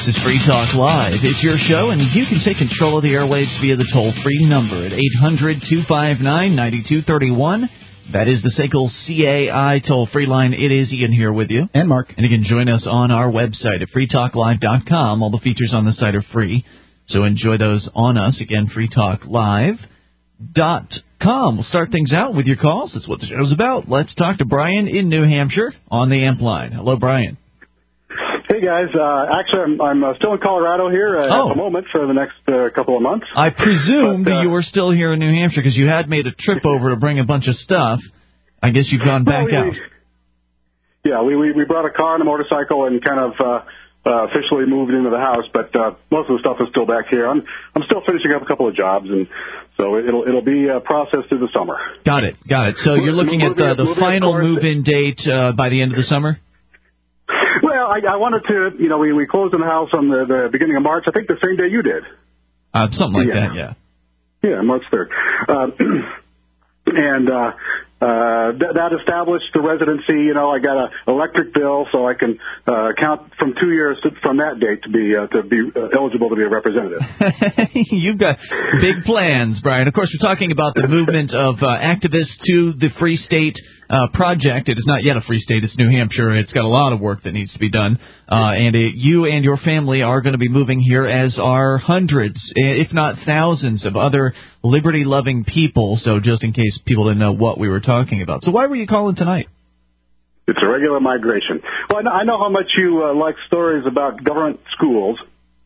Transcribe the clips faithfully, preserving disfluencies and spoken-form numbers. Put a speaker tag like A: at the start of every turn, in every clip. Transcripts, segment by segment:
A: This is Free Talk Live. It's your show, and you can take control of the airwaves via the toll-free number at eight hundred two five nine nine two three one. That is the S A C L C A I toll-free line. It is Ian here with you.
B: And Mark.
A: And you can join us on our website at free talk live dot com. All the features on the site are free, so enjoy those on us. Again, free talk live dot com. We'll start things out with your calls. That's what the show's about. Let's talk to Brian in New Hampshire on the amp line. Hello, Brian.
C: Hey, guys. Uh, actually, I'm, I'm uh, still in Colorado here uh,
A: oh.
C: at the moment for the next uh, couple of months.
A: I presumed
C: but, uh,
A: you were still here in New Hampshire because you had made a trip over to bring a bunch of stuff. I guess you've gone back
C: well, we,
A: out.
C: We, yeah, we, we we brought a car and a motorcycle and kind of uh, uh, officially moved into the house, but uh, most of the stuff is still back here. I'm I'm still finishing up a couple of jobs, and so it'll it'll be uh, processed through the summer.
A: Got it, got it. So you're looking at uh, the final move-in date uh, by the end of the summer?
C: Well, I, I wanted to, you know, we, we closed on the house on the, the beginning of March. I think the same day you did.
A: Uh, something like
C: yeah.
A: that, yeah.
C: Yeah, March third. Uh, and uh, uh, th- that established the residency. You know, I got an electric bill, so I can uh, count from two years to, from that date to be uh, to be uh, eligible to be a representative.
A: You've got big plans, Brian. Of course, we're talking about the movement of uh, activists to the Free State Uh, project. It is not yet a free state. It's New Hampshire. It's got a lot of work that needs to be done. Uh, and it, you and your family are going to be moving here, as are hundreds, if not thousands, of other liberty-loving people. So just in case people didn't know what we were talking about. So why were you calling tonight?
C: It's a regular migration. Well, I know, I know how much you uh, like stories about government schools.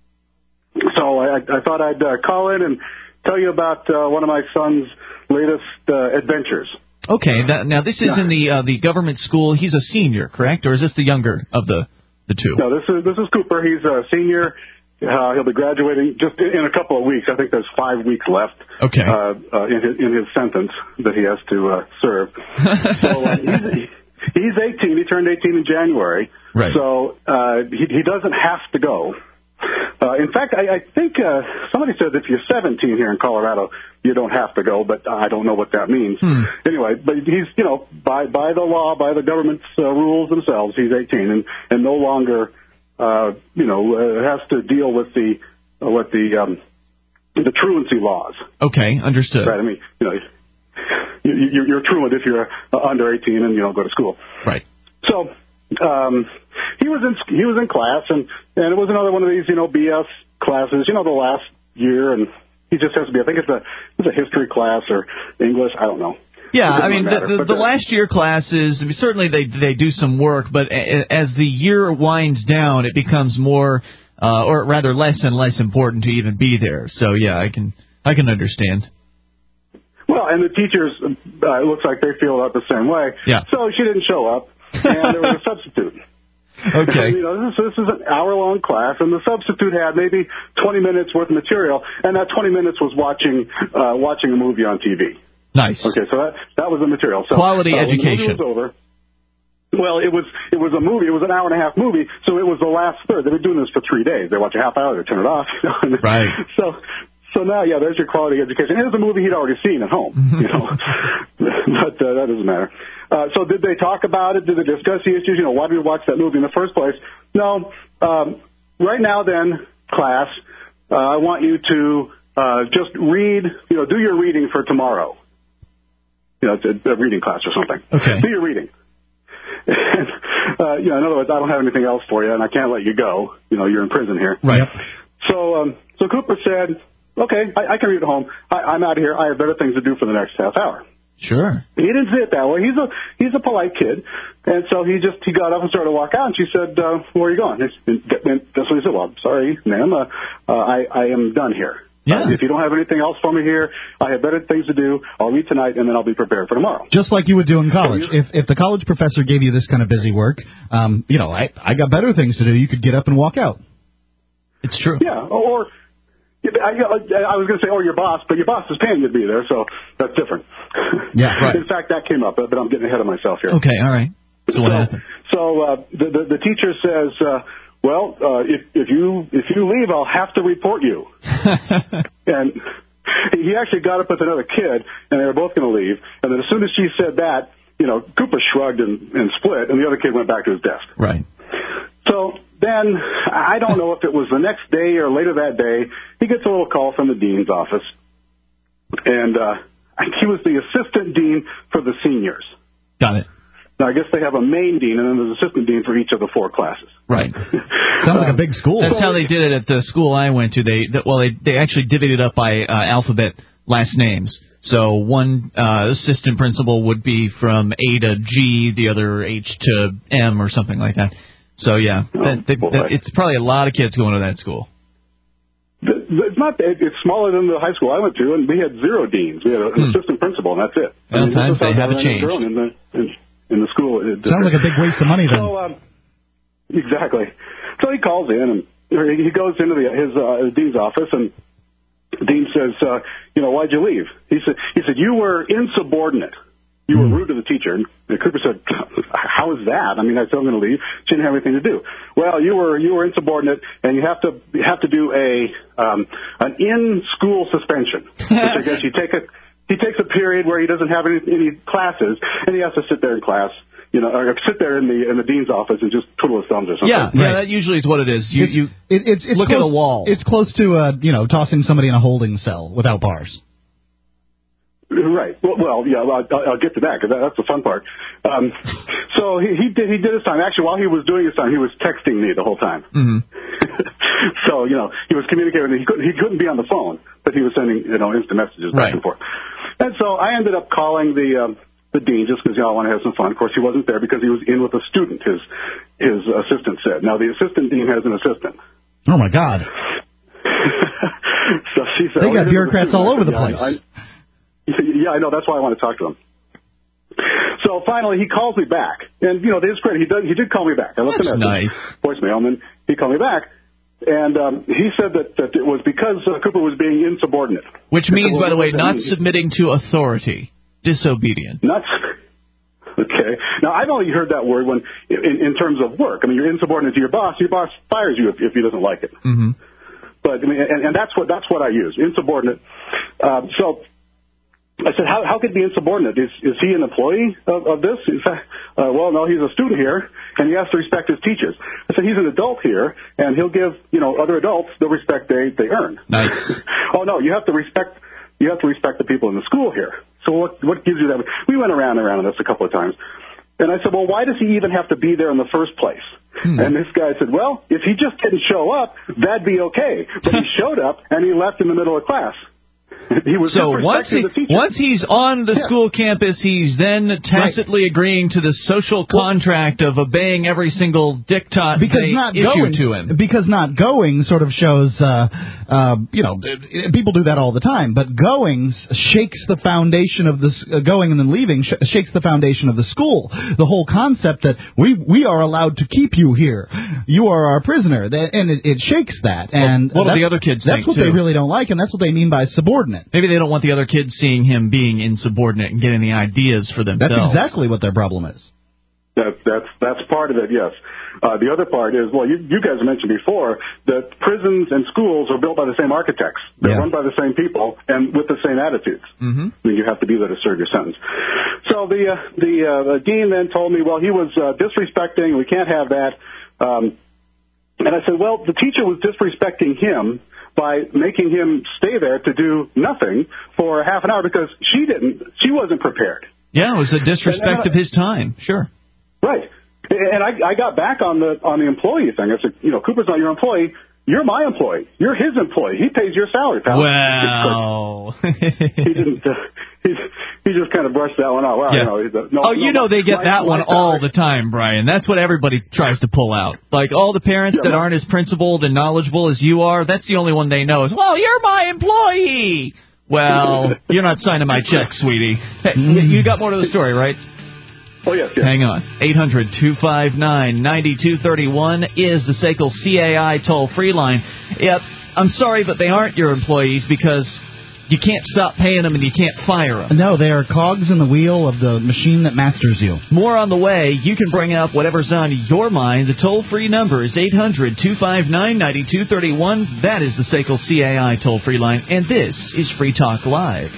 C: So I, I thought I'd uh, call in and tell you about uh, one of my son's latest uh, adventures.
A: Okay, that, now this is
C: yeah.
A: in the uh, the government school. He's a senior, correct, or is this the younger of the the two?
C: No, this is this is Cooper. He's a senior. Uh, he'll be graduating just in a couple of weeks. I think there's five weeks left.
A: Okay.
C: Uh, uh, in his in his sentence that he has to uh, serve. so uh, he's, he's eighteen. He turned eighteen in January.
A: Right.
C: So uh, he he doesn't have to go. Uh, in fact, I, I think uh, somebody said if you're seventeen here in Colorado, you don't have to go, but I don't know what that means.
A: Hmm.
C: Anyway, but he's, you know, by by the law, by the government's uh, rules themselves, he's eighteen and, and no longer, uh, you know, uh, has to deal with the uh, with the um, the truancy laws.
A: Okay, understood.
C: Right. I mean, you know, you, you, you're truant if you're uh, under eighteen and you don't go to school.
A: Right.
C: So. Um, he was in he was in class, and, and it was another one of these, you know, B S classes, you know, the last year, and he just has to be, I think it's a it's a history class or English, I don't know.
A: Yeah, I mean,
C: matter,
A: the, the, the last year classes, I mean, certainly they they do some work, but a, as the year winds down, it becomes more, uh, or rather less and less important to even be there. So, yeah, I can I can understand.
C: Well, and the teachers, uh, it looks like they feel about the same way.
A: Yeah.
C: So she didn't show up. And there was a substitute.
A: Okay.
C: You know, this, this is an hour-long class, and the substitute had maybe twenty minutes worth of material, and that twenty minutes was watching uh, watching a movie on T V.
A: Nice.
C: Okay, so that that was the material. So,
A: Quality
C: uh,
A: education.
C: When the movie was over. Well, it was it was a movie. It was an hour and a half movie, so it was the last third. They've been doing this for three days. They watch a half hour, they turn it off. You know?
A: Right.
C: So. So now, yeah, there's your quality education. It was a movie he'd already seen at home, you know, but uh, that doesn't matter. Uh, so did they talk about it? Did they discuss the issues? You know, why did we watch that movie in the first place? No. Um, right now, then, class, uh, I want you to uh, just read, you know, do your reading for tomorrow. You know, it's a, a reading class or something.
A: Okay.
C: Do your reading. And, uh, you know, in other words, I don't have anything else for you, and I can't let you go. You know, you're in prison here.
A: Right.
C: So, um, so Cooper said, okay, I, I can read at home. I, I'm out of here. I have better things to do for the next half hour.
A: Sure.
C: He didn't say it that way. He's a he's a polite kid, and so he just he got up and started to walk out. And she said, uh, "Where are you going?" And that's what he said. Well, I'm sorry, ma'am. Uh, uh, I I am done here.
A: Yeah.
C: Uh, if you don't have anything else for me here, I have better things to do. I'll read tonight, and then I'll be prepared for tomorrow.
B: Just like you would do in college. If if the college professor gave you this kind of busy work, um, you know, I I got better things to do. You could get up and walk out.
A: It's true.
C: Yeah, or. I, I was going to say, or your boss, but your boss is paying you to be there, so that's different.
B: Yeah, right.
C: In fact, that came up, but I'm getting ahead of myself here.
A: Okay, all right. So,
C: so
A: what happened?
C: So uh, the, the the teacher says, uh, "Well, uh, if if you if you leave, I'll have to report you." And he actually got up with another kid, and they were both going to leave. And then as soon as she said that, you know, Cooper shrugged and, and split, and the other kid went back to his desk.
A: Right.
C: So then I don't know if it was the next day or later that day, he gets a little call from the dean's office. And uh, he was the assistant dean for the seniors.
A: Got it.
C: Now, I guess they have a main dean and then there's an assistant dean for each of the four classes.
A: Right.
B: Sounds like a big school.
A: That's how they did it at the school I went to. They, they Well, they, they actually divvied it up by uh, alphabet last names. So one uh, assistant principal would be from A to G, the other H to M or something like that. So, yeah,
C: oh,
A: that, they, that, it's probably a lot of kids going to that school.
C: It's not. It's smaller than the high school I went to, and we had zero deans. We had an hmm. assistant principal, and that's it.
A: Sometimes I mean, they haven't changed.
C: In the, in, in the school.
B: Sounds like a big waste of money, then.
C: So, um, exactly. So he calls in, and he goes into the, his uh, dean's office, and the dean says, uh, you know, why'd you leave? He said, he said, you were insubordinate. You were rude to the teacher. And Cooper said, how is that? I mean, I said, I'm going to leave. She didn't have anything to do. Well, you were you were insubordinate, and you have to you have to do a um, an in-school suspension. Which I guess you take a he takes a period where he doesn't have any, any classes, and he has to sit there in class, you know, or sit there in the in the dean's office and just twiddle his thumbs or something.
A: Yeah, yeah, that usually is what it is. You
B: it's,
A: you
B: it, it's, it's
A: look
B: close,
A: at a wall.
B: It's close to uh, you know, tossing somebody in a holding cell without bars.
C: Right. Well, well yeah, I'll, I'll get to that because that, that's the fun part. Um, so he, he did he did his time. Actually, while he was doing his time, he was texting me the whole time.
A: Mm-hmm.
C: So you know, he was communicating. He couldn't he couldn't be on the phone, but he was sending you know instant messages back
A: right.
C: and forth. And so I ended up calling the um, the dean just because you know I want to have some fun. Of course, he wasn't there because he was in with a student. His his assistant said. Now the assistant dean has an assistant.
B: Oh my God.
C: So she said,
B: they got
C: oh,
B: bureaucrats all over the
C: yeah,
B: place.
C: I, Yeah, I know. That's why I want to talk to him. So finally, he calls me back, and you know, to his credit, he did. He did call me back. I left
A: That's
C: a message,
A: nice.
C: voicemail, and then he called me back, and um, he said that, that it was because uh, Cooper was being insubordinate.
A: Which means, by the way, not submitting to authority, disobedient.
C: Not. Okay. Now I've only heard that word when, in, in terms of work. I mean, you're insubordinate to your boss. Your boss fires you if, if he doesn't like it.
A: Mm-hmm.
C: But I mean, and, and that's what that's what I use, insubordinate. Um, so. I said, how, how could he be insubordinate? Is, is he an employee of, of this? In fact, uh, well, no, he's a student here, and he has to respect his teachers. I said, he's an adult here, and he'll give, you know, other adults the respect they, they earn.
A: Nice.
C: Oh, no, you have to respect, you have to respect the people in the school here. So what, what gives you that? We went around and around on this a couple of times. And I said, well, why does he even have to be there in the first place? Hmm. And this guy said, well, if he just didn't show up, that'd be okay. But he showed up, and he left in the middle of class. He was
A: so once he, once he's on the
C: yeah.
A: school campus, he's then tacitly right. agreeing to the social contract well, of obeying every single diktat
B: because
A: they
B: not
A: issue
B: going,
A: to him.
B: Because not going sort of shows, uh, uh, you know, people do that all the time. But going shakes the foundation of the uh, going and then leaving sh- shakes the foundation of the school. The whole concept that we we are allowed to keep you here, you are our prisoner, and it, it shakes that. And
A: well, what do the other kids
B: That's
A: think
B: what
A: too?
B: they really don't like, and that's what they mean by subordinate.
A: Maybe they don't want the other kids seeing him being insubordinate and getting the ideas for themselves.
B: That's exactly what their problem is.
C: That, that's that's part of it, yes. Uh, the other part is, well, you, you guys mentioned before that prisons and schools are built by the same architects. They're yeah. run by the same people and with the same attitudes.
A: Mm-hmm.
C: I mean, you have to be there to serve your sentence. So the uh, the, uh, the dean then told me, well, he was uh, disrespecting. We can't have that. Um, and I said, well, the teacher was disrespecting him by making him stay there to do nothing for half an hour because she didn't, she wasn't prepared.
A: Yeah, it was a disrespect and, and, of his time. Sure.
C: Right. And I, I got back on the on the employee thing. I said, you know, Cooper's not your employee. You're my employee. You're his employee. He pays your salary, pal.
A: Wow.
C: he didn't. Uh, he, he just kind of brushed that one out. Well,
A: yeah.
C: you know, he's a, no,
A: oh, you
C: no,
A: know they get
C: my,
A: that
C: my
A: one
C: salary.
A: all the time, Brian. That's what everybody tries to pull out. Like all the parents yeah, that aren't as principled and knowledgeable as you are, that's the only one they know is, well, you're my employee. Well, you're not signing my check, sweetie. Hey, you got more to the story, right?
C: Oh, yes, yes.
A: Hang on. eight hundred two five nine nine two three one is the S A C L C A I toll-free line. Yep, I'm sorry, but they aren't your employees because you can't stop paying them and you can't fire them.
B: No, they are cogs in the wheel of the machine that masters you.
A: More on the way. You can bring up whatever's on your mind. The toll-free number is eight hundred two five nine nine two three one. That is the S A C L C A I toll-free line, and this is Free Talk Live.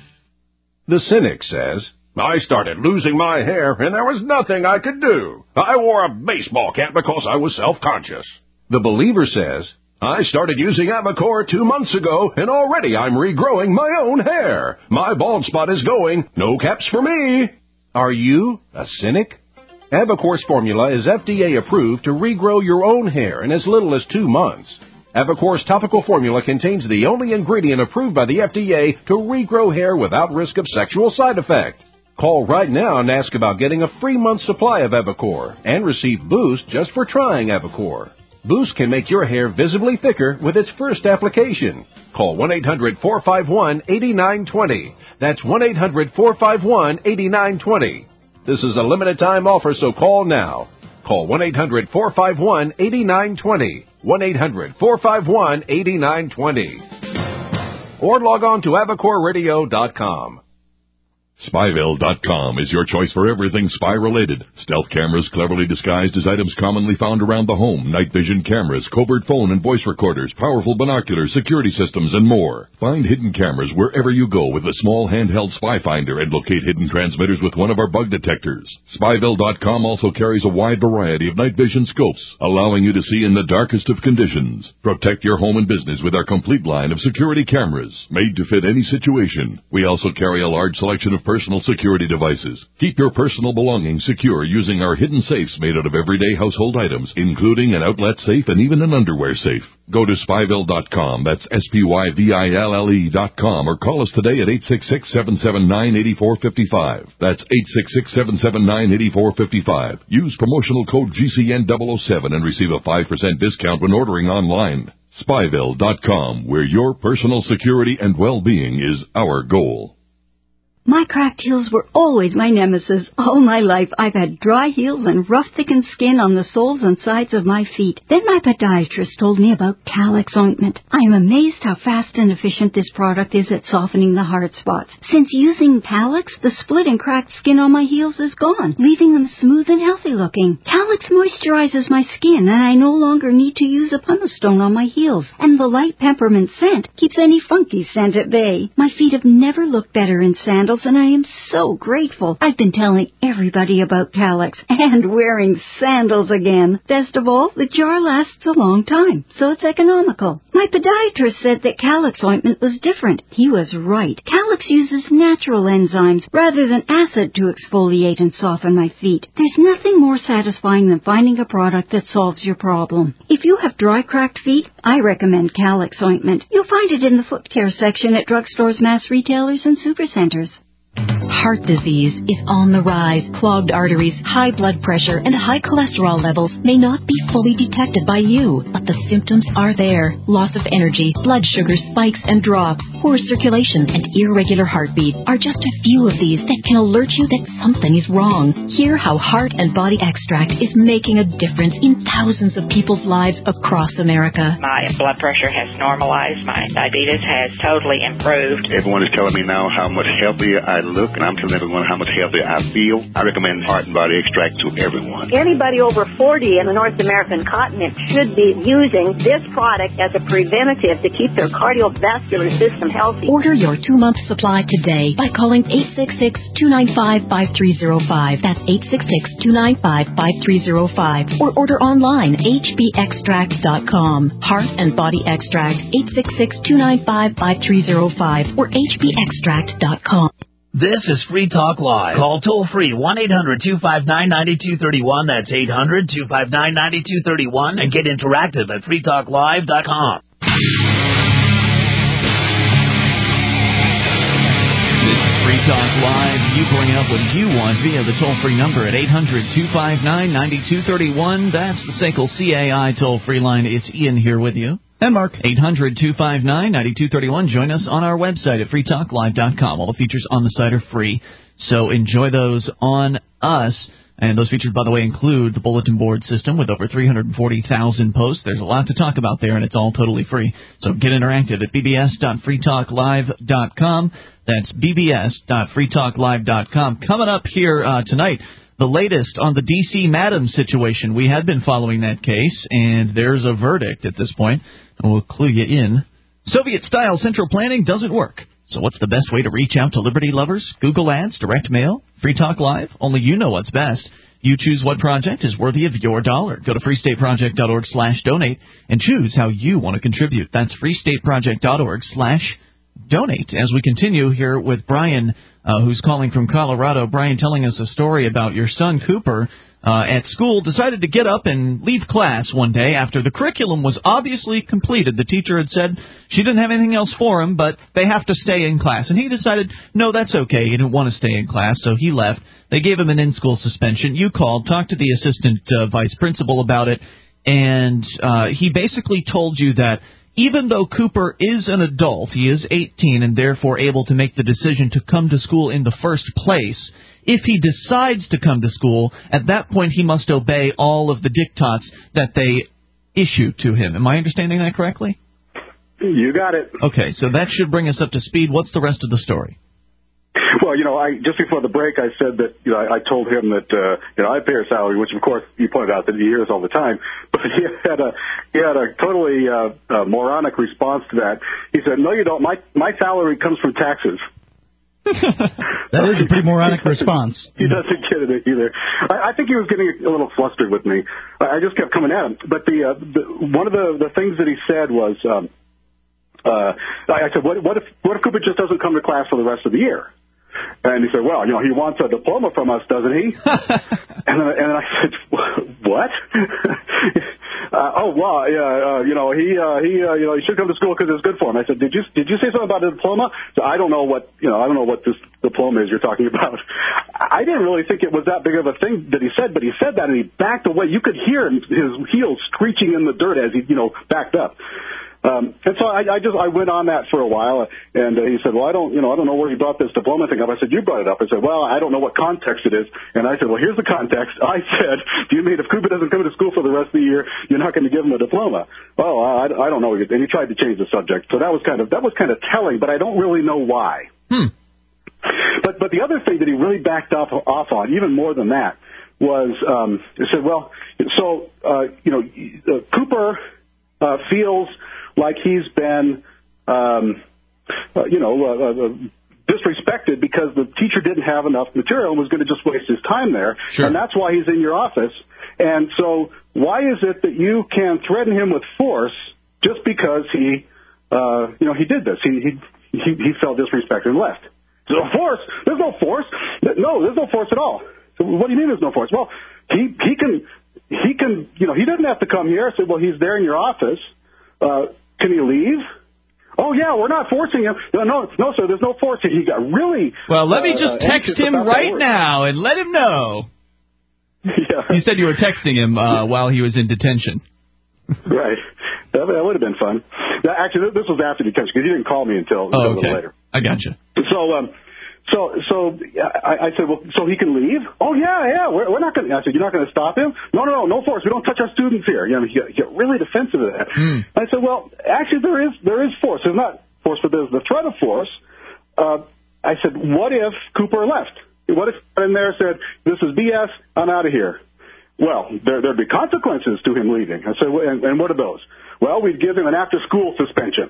D: The cynic says, I started losing my hair, and there was nothing I could do. I wore a baseball cap because I was self-conscious. The Believer says, I started using Avacor two months ago, and already I'm regrowing my own hair. My bald spot is going. No caps for me. Are you a cynic? Avacor's formula is F D A approved to regrow your own hair in as little as two months. Avacor's topical formula contains the only ingredient approved by the F D A to regrow hair without risk of sexual side effect. Call right now and ask about getting a free month supply of Avacor and receive Boost just for trying Avacor. Boost can make your hair visibly thicker with its first application. Call one eight hundred four five one eight nine two zero. That's one eight hundred four five one eight nine two zero. This is a limited time offer, so call now. Call one eight hundred four five one eight nine two zero. one eight hundred four five one eight nine two zero. Or log on to avacor radio dot com.
E: Spyville dot com is your choice for everything spy-related. Stealth cameras cleverly disguised as items commonly found around the home, night vision cameras, covert phone and voice recorders, powerful binoculars, security systems, and more. Find hidden cameras wherever you go with a small handheld spy finder and locate hidden transmitters with one of our bug detectors. Spyville dot com also carries a wide variety of night vision scopes, allowing you to see in the darkest of conditions. Protect your home and business with our complete line of security cameras, made to fit any situation. We also carry a large selection of personal security devices. Keep your personal belongings secure using our hidden safes made out of everyday household items, including an outlet safe and even an underwear safe. Go to Spyville dot com, that's S P Y V I L L E dot com, or call us today at eight six six, seven seven nine, eight four five five. That's eight six six, seven seven nine, eight four five five. Use promotional code G C N double oh seven and receive a five percent discount when ordering online. Spyville dot com, where your personal security and well-being is our goal.
F: My cracked heels were always my nemesis. All my life I've had dry heels and rough thickened skin on the soles and sides of my feet. Then my podiatrist told me about Calyx ointment. I am amazed how fast and efficient this product is at softening the hard spots. Since using Calyx, the split and cracked skin on my heels is gone, leaving them smooth and healthy looking. Calyx moisturizes my skin, and I no longer need to use a pumice stone on my heels. And the light peppermint scent keeps any funky scent at bay. My feet have never looked better in sandals, and I am so grateful. I've been telling everybody about Calyx and wearing sandals again. Best of all, the jar lasts a long time, so it's economical. My podiatrist said that Calyx ointment was different. He was right. Calyx uses natural enzymes rather than acid to exfoliate and soften my feet. There's nothing more satisfying than finding a product that solves your problem. If you have dry, cracked feet, I recommend Calyx ointment. You'll find it in the foot care section at drugstores, mass retailers, and supercenters.
G: Heart disease is on the rise. Clogged arteries, high blood pressure, and high cholesterol levels may not be fully detected by you, but the symptoms are there. Loss of energy, blood sugar spikes and drops, poor circulation, and irregular heartbeat are just a few of these that can alert you that something is wrong. Hear how Heart and Body Extract is making a difference in thousands of people's lives across America.
H: My blood pressure has normalized. My diabetes has totally improved.
I: Everyone is telling me now how much healthier I look, and I'm telling everyone how much healthier I feel. I recommend Heart and Body Extract to everyone.
J: Anybody over forty in the North American continent should be using this product as a preventative to keep their cardiovascular system healthy.
G: Order your two-month supply today by calling eight six six, two nine five, five three zero five. That's eight six six, two nine five, five three zero five. Or order online, H B extract dot com. Heart and Body Extract, eight six six, two nine five, five three zero five or H B extract dot com.
K: This is Free Talk Live. Call toll-free one eight hundred two five nine nine two three one. That's eight hundred two five nine nine two three one. And get interactive at free talk live dot com.
A: This is Free Talk Live. You bring up what you want via the toll-free number at eight hundred two five nine nine two three one. That's the S A C L C A I toll-free line. It's Ian here with you.
B: And Mark.
A: eight hundred two five nine nine two three one. Join us on our website at free talk live dot com. All the features on the site are free, so enjoy those on us. And those features, by the way, include the bulletin board system with over three hundred forty thousand posts. There's a lot to talk about there, and it's all totally free. So get interactive at b b s dot free talk live dot com. That's b b s dot free talk live dot com. Coming up here uh, tonight, the latest on the D C Madam situation. We had been following that case, and there's a verdict at this point, and we'll clue you in. Soviet-style central planning doesn't work. So what's the best way to reach out to liberty lovers? Google Ads, direct mail, Free Talk Live? Only you know what's best. You choose what project is worthy of your dollar. Go to free state project dot org slash donate and choose how you want to contribute. That's free state project dot org slash donate. As we continue here with Brian, uh, who's calling from Colorado. Brian telling us a story about your son, Cooper, uh, at school, decided to get up and leave class one day after the curriculum was obviously completed. The teacher had said she didn't have anything else for him, but they have to stay in class. And he decided, no, that's okay. He didn't want to stay in class, so he left. They gave him an in-school suspension. You called, talked to the assistant uh, vice principal about it, and uh, he basically told you that even though Cooper is an adult, he is eighteen and therefore able to make the decision to come to school in the first place, if he decides to come to school, at that point he must obey all of the diktats that they issue to him. Am I understanding that correctly?
C: You got it.
A: Okay, so that should bring us up to speed. What's the rest of the story?
C: Well, you know, I just before the break, I said that, you know, I, I told him that, uh, you know, I pay her salary, which of course you pointed out that he hears all the time. But he had a he had a totally uh, uh, moronic response to that. He said, "No, you don't. My my salary comes from taxes."
B: That is a pretty moronic response.
C: He doesn't get it either. I, I think he was getting a little flustered with me. I, I just kept coming at him. But the, uh, the one of the the things that he said was, um, uh, I said, "What what if what if Cooper just doesn't come to class for the rest of the year?" And he said, "Well, you know, he wants a diploma from us, doesn't he?" and, then, and then I said, "What?" uh, oh, well, yeah, uh, you know, he, uh, he, uh, you know, he should come to school because it's good for him. I said, "Did you, did you say something about a diploma?" So I don't know what, you know, I don't know what this diploma is you're talking about. I didn't really think it was that big of a thing that he said, but he said that and he backed away. You could hear his heels screeching in the dirt as he, you know, backed up. Um, and so I, I just I went on that for a while, and uh, he said, "Well, I don't, you know, I don't know where you brought this diploma thing up." I said, "You brought it up." I said, "Well, I don't know what context it is." And I said, "Well, here's the context." I said, "Do you mean if Cooper doesn't come to school for the rest of the year, you're not going to give him a diploma?" "Oh, I, I don't know." And he tried to change the subject, so that was kind of that was kind of telling, but I don't really know why.
A: Hmm.
C: But but the other thing that he really backed off off on, even more than that, was um, he said, "Well, so uh, you know, uh, Cooper uh, feels." like he's been, um, uh, you know, uh, uh, disrespected because the teacher didn't have enough material and was going to just waste his time there.
A: Sure.
C: And that's why he's in your office. And so why is it that you can threaten him with force just because he, uh, you know, he did this? He, he, he, he felt disrespected and left. So force? There's no force. No, there's no force at all. So what do you mean there's no force? Well, he, he can, he can, you know, he doesn't have to come here. I said, well, he's there in your office. Uh, Can he leave? Oh, yeah, we're not forcing him. No, no, no, sir, there's no forcing. He got really...
A: Well, let me just
C: uh,
A: text him right now and let him know.
C: Yeah.
A: You said you were texting him uh, while he was in detention.
C: Right. That, that would have been fun. That, actually, this was after detention because he didn't call me until, until
A: oh, okay.
C: a little later.
A: I gotcha.
C: So, um, so, so I, I said, well, so he can leave? Oh, yeah, yeah, we're, we're not going to... I said, you're not going to stop him? No, no, no, no force. We don't touch our students here. You know, he got, he got really defensive of that.
A: Mm.
C: I said, well, actually, there is there is force. There's not force, but there's the threat of force. Uh, I said, what if Cooper left? What if in there said, this is B S, I'm out of here? Well, there, there'd be consequences to him leaving. I said, well, and, and what are those? Well, we'd give him an after-school suspension.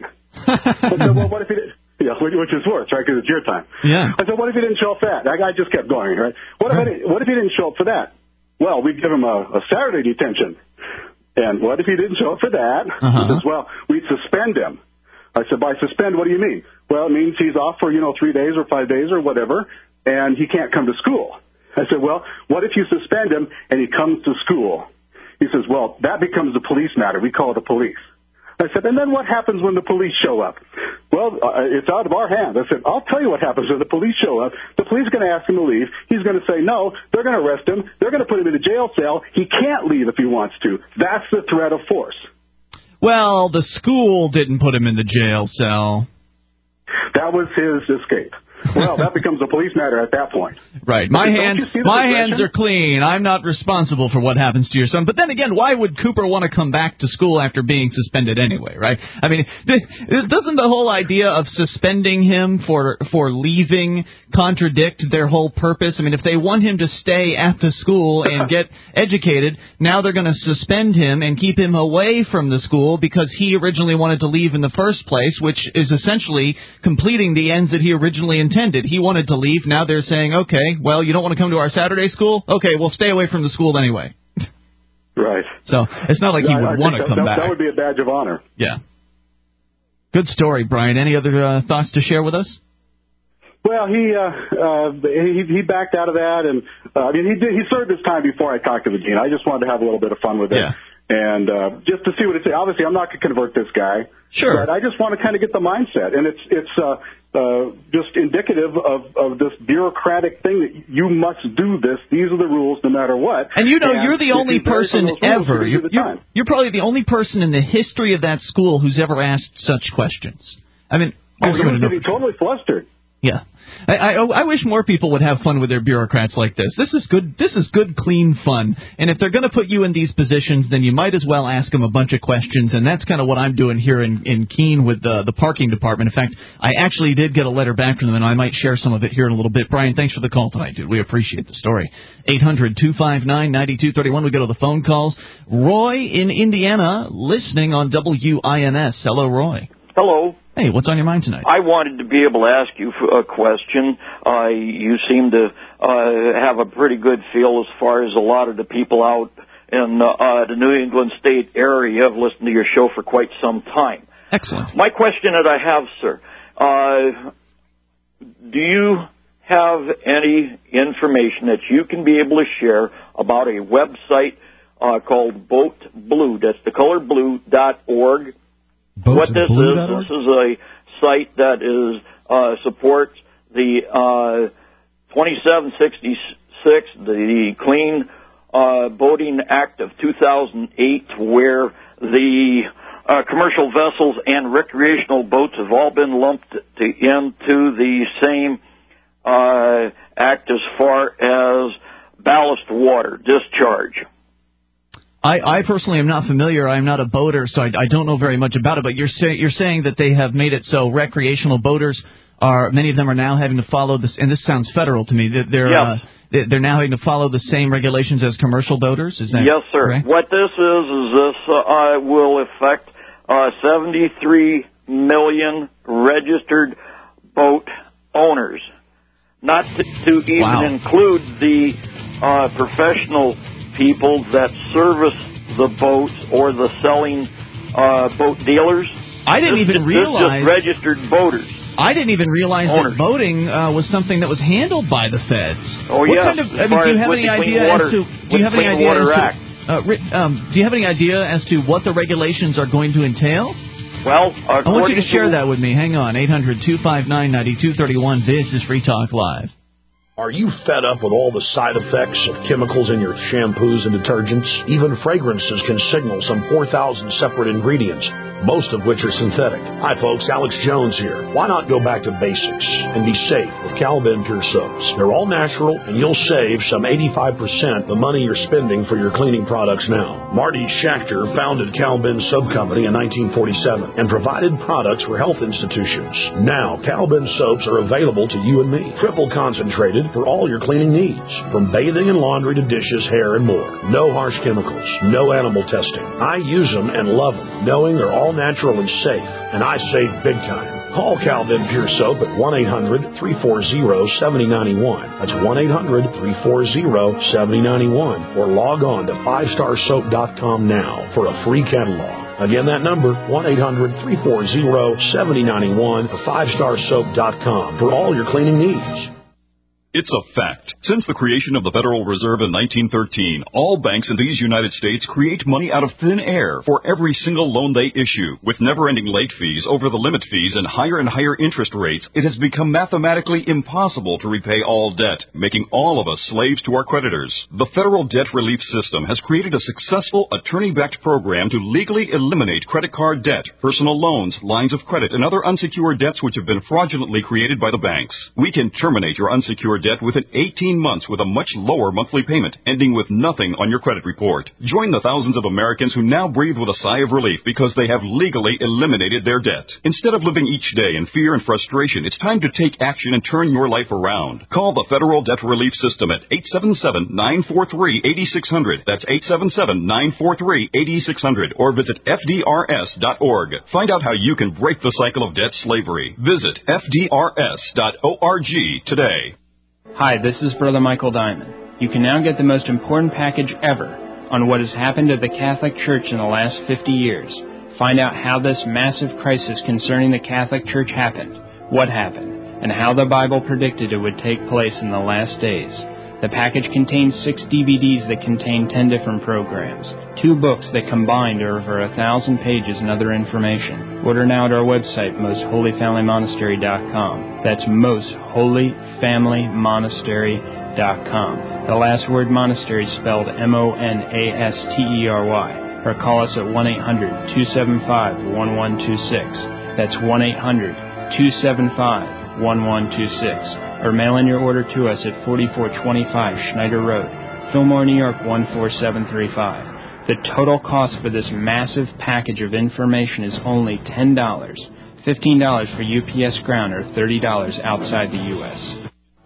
C: I said, well, what if he did... Yeah, which is worse, right? Because it's your time.
A: Yeah.
C: I said, what if he didn't show up for that? That guy just kept going, right? What if, I, what if he didn't show up for that? Well, we'd give him a, a Saturday detention. And what if he didn't show up for that?
A: Uh-huh.
C: He says, well, we'd suspend him. I said, by suspend, what do you mean? Well, it means he's off for, you know, three days or five days or whatever, and he can't come to school. I said, well, what if you suspend him and he comes to school? He says, well, that becomes a police matter. We call it the police. I said, and then what happens when the police show up? Well, uh, it's out of our hands. I said, I'll tell you what happens when the police show up. The police are going to ask him to leave. He's going to say no. They're going to arrest him. They're going to put him in a jail cell. He can't leave if he wants to. That's the threat of force.
A: Well, the school didn't put him in the jail cell.
C: That was his escape. Well, that becomes a police matter at that point.
A: Right. My
C: Don't
A: hands my hands are clean. I'm not responsible for what happens to your son. But then again, why would Cooper want to come back to school after being suspended anyway, right? I mean, doesn't the whole idea of suspending him for for leaving contradict their whole purpose? I mean, if they want him to stay at the school and get educated, now they're going to suspend him and keep him away from the school because he originally wanted to leave in the first place, which is essentially completing the ends that he originally intended intended. He wanted to leave. Now they're saying, okay, well, you don't want to come to our Saturday school? Okay, well, stay away from the school anyway.
C: Right.
A: So it's not like he
C: I- I
A: would want to
C: think
A: come
C: that,
A: back.
C: That would be a badge of honor.
A: Yeah. Good story, Brian. Any other uh, thoughts to share with us?
C: Well, he uh, uh, he he backed out of that, and uh, I mean he did, he served his time before I talked to the dean. I just wanted to have a little bit of fun with it,
A: Yeah.
C: and uh, just to see what it say. Obviously, I'm not going to convert this guy.
A: Sure.
C: But I just want to kind of get the mindset, and it's it's uh, uh, just indicative of of this bureaucratic thing that you must do this. These are the rules, no matter what.
A: And you know,
C: and
A: you're the
C: if
A: only
C: you vary from
A: person
C: those rules,
A: ever.
C: you do
A: You're,
C: the
A: you're,
C: time.
A: you're probably the only person in the history of that school who's ever asked such questions. I mean,
C: Oh,
A: here's
C: he
A: what I
C: was
A: know
C: getting
A: for sure.
C: totally flustered.
A: Yeah, I, I I wish more people would have fun with their bureaucrats like this. This is good. This is good, clean fun. And if they're going to put you in these positions, then you might as well ask them a bunch of questions. And that's kind of what I'm doing here in in Keene with the the parking department. In fact, I actually did get a letter back from them, and I might share some of it here in a little bit. Brian, thanks for the call tonight, dude. We appreciate the story. eight hundred two five nine nine two three one. We go to the phone calls. Roy in Indiana, listening on W I N S. Hello, Roy.
L: Hello.
A: Hey, what's on your mind tonight?
L: I wanted to be able to ask you a question. Uh, you seem to uh, have a pretty good feel as far as a lot of the people out in uh, the New England State area have listened to your show for quite some time.
A: Excellent.
L: My question that I have, sir, uh, do you have any information that you can be able to share about a website uh, called Boat Blue? That's the color blue dot org. What this is, this is a site that is uh, supports the uh, twenty-seven sixty-six, the Clean uh, Boating Act of two thousand eight, where the uh, commercial vessels and recreational boats have all been lumped to, into the same uh, act as far as ballast water discharge.
A: I, I personally am not familiar. I'm not a boater, so I, I don't know very much about it. But you're say, you're saying that they have made it so recreational boaters are many of them are now having to follow this, and this sounds federal to me. That they're
L: Yes.
A: uh, they're now having to follow the same regulations as commercial boaters. Is that
L: yes, sir?
A: correct?
L: What this is is this uh, will affect uh, seventy-three million registered boat owners, not to, to even
A: Wow.
L: include the uh, professional people that service the boats or the selling uh, boat dealers.
A: I didn't
L: This-
A: even
L: this
A: realize-
L: just registered boaters.
A: I didn't even realize
L: Owners.
A: that boating uh, was something that was handled by the feds.
L: Oh,
A: what
L: yes,
A: kind of?
L: as
A: I mean,
L: far
A: do you
L: as
A: have
L: with
A: any
L: the Clean
A: idea
L: Water-
A: as to? Do
L: with
A: you have any
L: Clean
A: idea
L: Water
A: as
L: Act.
A: to? Uh, Ri- um, do you have any idea as to what the regulations are going to entail?
L: Well,
A: I want you to share
L: to,
A: that with me. Hang on, eight hundred two five nine nine two three one. This is Free Talk Live.
M: Are you fed up with all the side effects of chemicals in your shampoos and detergents? Even fragrances can signal some four thousand separate ingredients, most of which are synthetic. Hi folks, Alex Jones here. Why not go back to basics and be safe with Calvin Pure Soaps? They're all natural and you'll save some eighty-five percent the money you're spending for your cleaning products now. Marty Schachter founded Calvin Soap Company in nineteen forty-seven and provided products for health institutions. Now, Calvin soaps are available to you and me, triple concentrated for all your cleaning needs, from bathing and laundry to dishes, hair, and more. No harsh chemicals, no animal testing. I use them and love them, knowing they're all natural and safe, and I save big time. Call Calvin Pure Soap at one eight hundred three four zero seven zero nine one. That's one eight hundred three four zero seven zero nine one, or log on to five star soap dot com now for a free catalog. Again, that number, one eight hundred three four zero seven zero nine one, or five star soap dot com for all your cleaning needs.
N: It's a fact. Since the creation of the Federal Reserve in nineteen thirteen, all banks in these United States create money out of thin air for every single loan they issue. With never-ending late fees, over-the-limit fees, and higher and higher interest rates, it has become mathematically impossible to repay all debt, making all of us slaves to our creditors. The Federal Debt Relief System has created a successful attorney-backed program to legally eliminate credit card debt, personal loans, lines of credit, and other unsecured debts which have been fraudulently created by the banks. We can terminate your unsecured debt within eighteen months with a much lower monthly payment, ending with nothing on your credit report. Join the thousands of Americans who now breathe with a sigh of relief because they have legally eliminated their debt. Instead of living each day in fear and frustration, it's time to take action and turn your life around. Call the Federal Debt Relief System at eight seven seven, nine four three, eight six zero zero. That's eight seven seven, nine four three, eight six zero zero. Or visit F D R S dot org. Find out how you can break the cycle of debt slavery. Visit F D R S dot org today.
O: Hi, this is Brother Michael Diamond. You can now get the most important package ever on what has happened to the Catholic Church in the last fifty years. Find out how this massive crisis concerning the Catholic Church happened, what happened, and how the Bible predicted it would take place in the last days. The package contains six D V Ds that contain ten different programs, two books that combined are over a thousand pages and other information. Order now at our website, most holy family monastery dot com. That's most holy family monastery dot com. The last word monastery is spelled M O N A S T E R Y. Or call us at one eight hundred, two seven five, one one two six. That's one eight hundred, two seven five, one one two six. Or mail in your order to us at forty-four twenty-five Schneider Road, Fillmore, New York one four seven three five. The total cost for this massive package of information is only ten dollars. fifteen dollars for U P S ground or thirty dollars outside the U S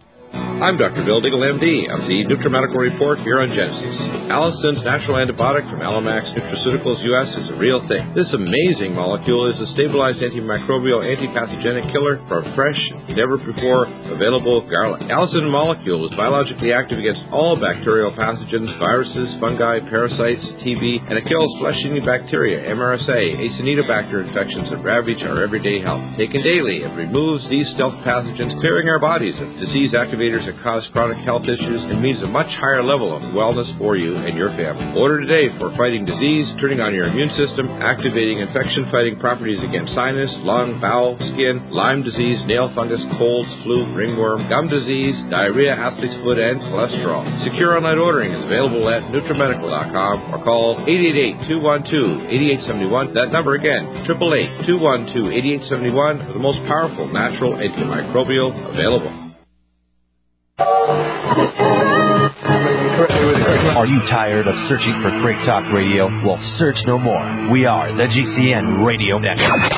P: I'm Doctor Bill Diggle, M D, of the NutriMedical Report here on Genesis. Allison's natural antibiotic from Alamax Nutraceuticals U S is a real thing. This amazing molecule is a stabilized antimicrobial, antipathogenic killer for fresh, never-before available garlic. Allison molecule is biologically active against all bacterial pathogens, viruses, fungi, parasites, T B, and it kills flesh-eating bacteria, M R S A, Acinetobacter infections that ravage our everyday health. Taken daily, it removes these stealth pathogens, clearing our bodies of disease activators that cause chronic health issues and means a much higher level of wellness for you and your family. Order today for fighting disease, turning on your immune system, activating infection-fighting properties against sinus, lung, bowel, skin, Lyme disease, nail fungus, colds, flu, ringworm, gum disease, diarrhea, athlete's foot, and cholesterol. Secure online ordering is available at NutriMedical dot com or call eight eight eight, two one two, eight eight seven one. That number again, eight eight eight, two one two, eight eight seven one, the most powerful natural antimicrobial available.
Q: Are you tired of searching for great talk radio? Well, search no more. We are the G C N Radio Network.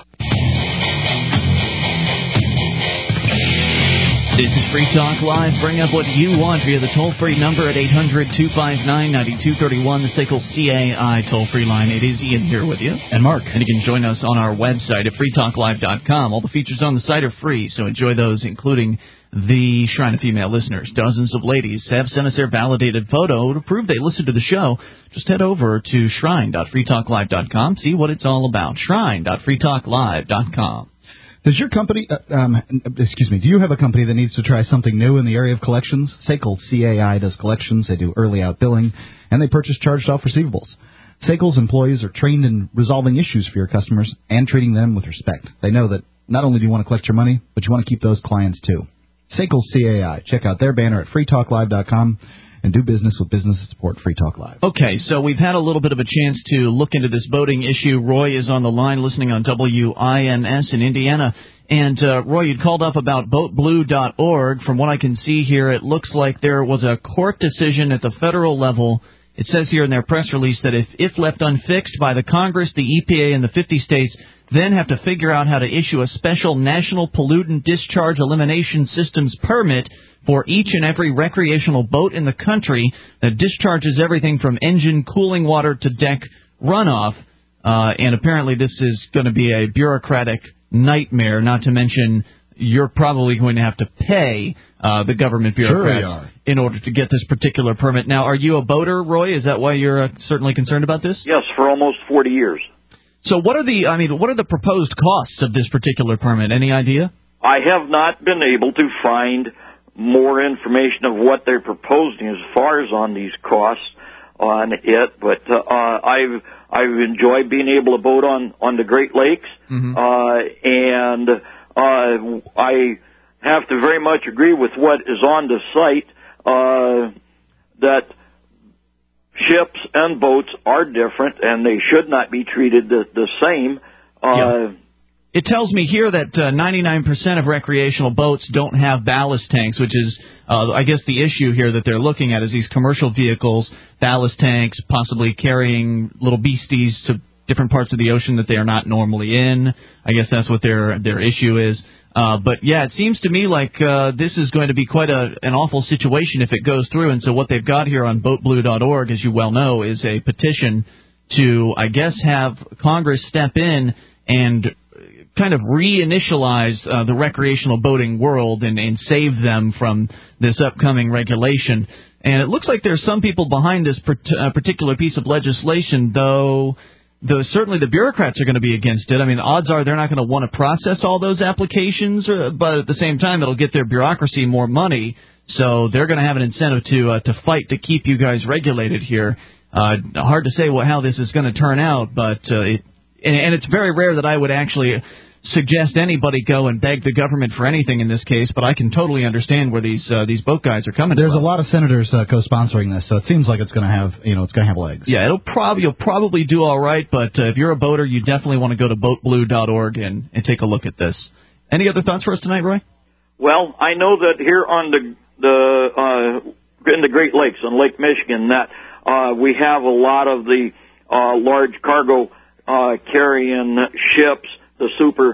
A: This is Free Talk Live. Bring up what you want via the toll-free number at eight hundred, two five nine, nine two three one, the S A C L C A I toll-free line. It is Ian here with you.
B: And Mark.
A: And you can join us on our website at free talk live dot com. All the features on the site are free, so enjoy those, including the Shrine of Female Listeners. Dozens of ladies have sent us their validated photo to prove they listen to the show. Just head over to shrine dot free talk live dot com. See what it's all about. shrine dot free talk live dot com.
B: Does your company, uh, um, excuse me, do you have a company that needs to try something new in the area of collections? S A C L C A I does collections, they do early out billing, and they purchase charged-off receivables. S A C L's employees are trained in resolving issues for your customers and treating them with respect. They know that not only do you want to collect your money, but you want to keep those clients too. S A C L C A I. Check out their banner at free talk live dot com and do business with business support Free Talk Live.
A: Okay, so we've had a little bit of a chance to look into this voting issue. Roy is on the line listening on W I N S in Indiana. And, uh, Roy, you'd called up about vote blue dot org. From what I can see here, it looks like there was a court decision at the federal level. It says here in their press release that if, if left unfixed by the Congress, the E P A, and the fifty states then have to figure out how to issue a special National Pollutant Discharge Elimination Systems permit for each and every recreational boat in the country that discharges everything from engine cooling water to deck runoff. Uh, and apparently this is going to be a bureaucratic nightmare, not to mention you're probably going to have to pay uh, the government bureaucrats
B: sure
A: in order to get this particular permit. Now, are you a boater, Roy? Is that why you're uh, certainly concerned about this?
L: Yes, for almost forty years.
A: So what are the, I mean, what are the proposed costs of this particular permit? Any idea?
L: I have not been able to find more information of what they're proposing as far as on these costs on it, but uh, I've I've enjoyed being able to boat on, on the Great Lakes, mm-hmm. uh, and uh, I have to very much agree with what is on the site, uh, that ships and boats are different, and they should not be treated the, the same. Uh, yeah.
A: It tells me here that uh, ninety-nine percent of recreational boats don't have ballast tanks, which is, uh, I guess, the issue here that they're looking at is these commercial vehicles, ballast tanks, possibly carrying little beasties to different parts of the ocean that they are not normally in. I guess that's what their their issue is. Uh, but, yeah, it seems to me like uh, this is going to be quite a, an awful situation if it goes through. And so what they've got here on boat blue dot org, as you well know, is a petition to, I guess, have Congress step in and kind of reinitialize uh, the recreational boating world and, and save them from this upcoming regulation. And it looks like there's some people behind this per- uh, particular piece of legislation, though the, certainly the bureaucrats are going to be against it. I mean, odds are they're not going to want to process all those applications, uh, but at the same time, it'll get their bureaucracy more money, so they're going to have an incentive to uh, to fight to keep you guys regulated here. Uh, hard to say what, how this is going to turn out, but uh, it, and, and it's very rare that I would actually suggest anybody go and beg the government for anything in this case, but I can totally understand where these uh, these boat guys are coming
B: There's
A: from.
B: There's a lot of senators uh, co-sponsoring this, so it seems like it's going to have, you know, it's going to have legs.
A: Yeah, it'll probably you'll probably do all right, but uh, if you're a boater, you definitely want to go to boat blue dot org and, and take a look at this. Any other thoughts for us tonight, Roy?
L: Well, I know that here on the the uh, in the Great Lakes, on Lake Michigan, that uh, we have a lot of the uh, large cargo uh, carrying ships, the super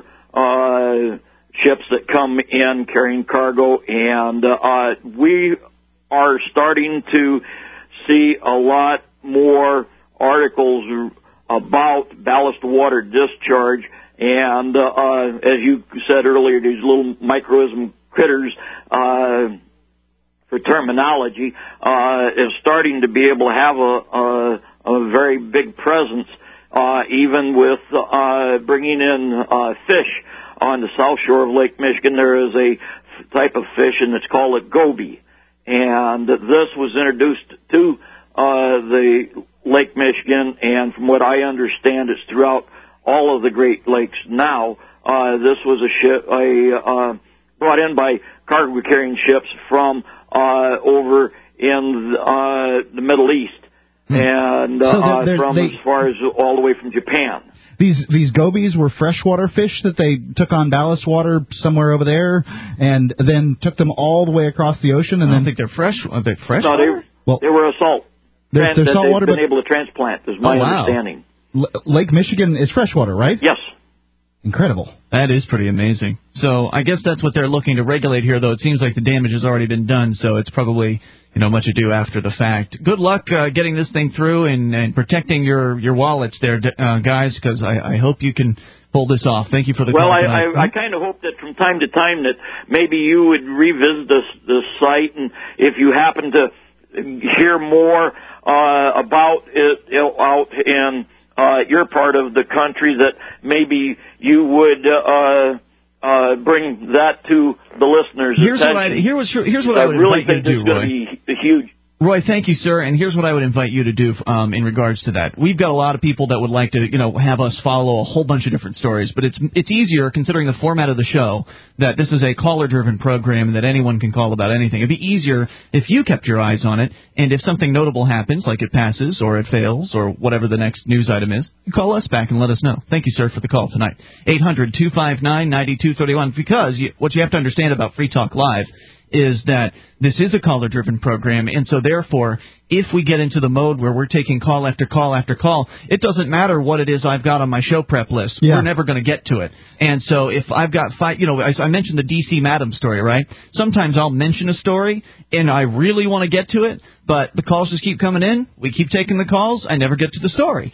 L: uh, ships that come in carrying cargo, and uh, we are starting to see a lot more articles about ballast water discharge, and uh, as you said earlier, these little microism critters, uh, for terminology, uh, is starting to be able to have a, a, a very big presence, uh, even with uh, bringing in uh, fish on the south shore of Lake Michigan. There is a type of fish, and it's called a goby. And this was introduced to uh, the Lake Michigan, and from what I understand, it's throughout all of the Great Lakes now. Uh, this was a ship, a uh, brought in by cargo carrying ships from uh, over in uh, the Middle East, hmm. and uh, so they're, they're, from they, as far as all the way from Japan.
B: These these gobies were freshwater fish that they took on ballast water somewhere over there, and then took them all the way across the ocean. And
A: I don't
B: then
A: think they're fresh. Are they fresh?
L: No, they,
B: well,
L: they were a salt.
B: They're,
L: Trans-
B: they're
L: that
B: saltwater,
L: they've been
B: but
L: able to transplant, is my
A: oh, wow.
L: understanding.
B: L- Lake Michigan is freshwater, right?
L: Yes.
B: Incredible.
A: That is pretty amazing. So I guess that's what they're looking to regulate here, though it seems like the damage has already been done, so it's probably, you know, much ado after the fact. Good luck uh, getting this thing through and, and protecting your, your wallets there, uh, guys, because I, I hope you can pull this off. Thank you for the
L: well,
A: call
L: I,
A: tonight.
L: I, I kind of hope that from time to time that maybe you would revisit this, this site, and if you happen to hear more uh, about it you know, out in uh, your part of the country, that maybe you would uh, uh, bring that to the listeners'
A: here's
L: attention.
A: What I, here was, here's what I,
L: I
A: would
L: really
A: invite
L: think
A: you to do,
L: Roy. Be huge.
A: Roy, thank you, sir. And here's what I would invite you to do um, in regards to that. We've got a lot of people that would like to, you know, have us follow a whole bunch of different stories, but it's it's easier, considering the format of the show, that this is a caller-driven program and that anyone can call about anything. It'd be easier if you kept your eyes on it, and if something notable happens, like it passes or it fails or whatever the next news item is, you call us back and let us know. Thank you, sir, for the call tonight. eight hundred two five nine nine two three one, because you, what you have to understand about Free Talk Live is that this is a caller-driven program, and so therefore, if we get into the mode where we're taking call after call after call, it doesn't matter what it is I've got on my show prep list. Yeah. We're never going to get to it. And so if I've got five, you know, I, I mentioned the D C Madam story, right? Sometimes I'll mention a story, and I really want to get to it, but the calls just keep coming in. We keep taking the calls. I never get to the story.